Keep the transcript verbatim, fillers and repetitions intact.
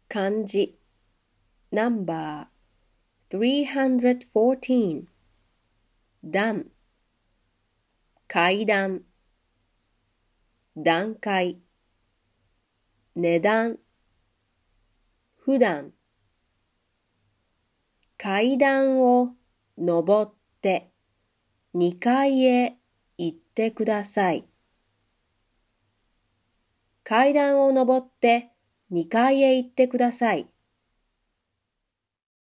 漢字 ナンバーさんびゃくじゅうよん段階段段階値段普段階段を上ってにかいへ行ってください。階段を上ってにかいへ行ってください。